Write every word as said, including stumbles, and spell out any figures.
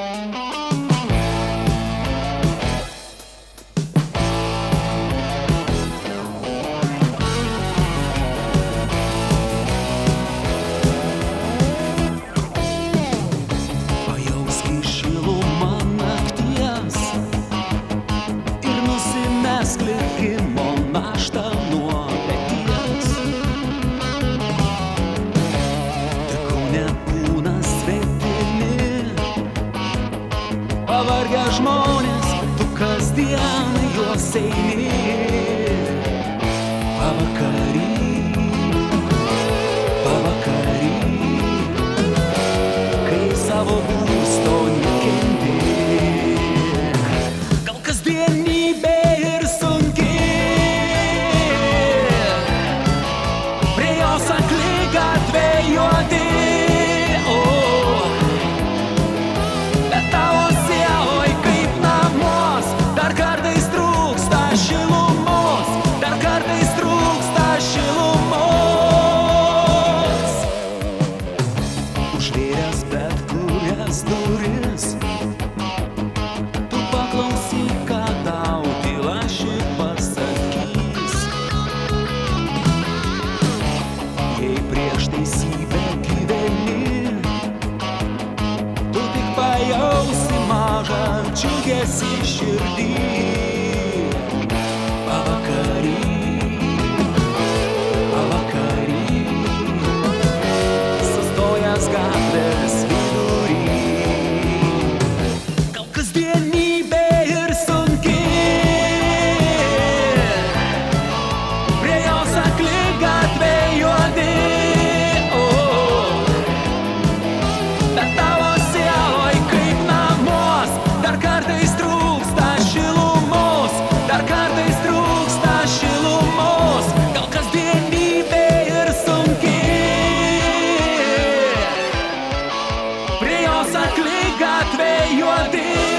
Likimo naštą nuo peties. Tegul nebūna svetimi pavargę žmonės, tu kasdien juos eini. Pavakary, pavakary, kai savo būsto nekenti. Gal kasdienybė ir sunki, prie jos akligatvė juodi, o, bet tavo sieloj kaip namuos dar kartais trūksta šilumos, dar kartais trūksta šilumos. Užvėręs bet kurias duris, tu paklausyk, ką tau tyla ši pasakys. Jei prieš teisybę gyveni, tu tik pajausi mažą džiugesį širdį. Pavakary, pavakary, sustojęs gatvės vidury. Gal kasdienybė ir sunki, prie jos akligatvė juodi, o, bet tavo sieloj kaip namuos dar kartais trūksta šilumos, dar kartais trūksta šilumos. Gal kasdienybė ir sunki, prie jos akligatvė juodi.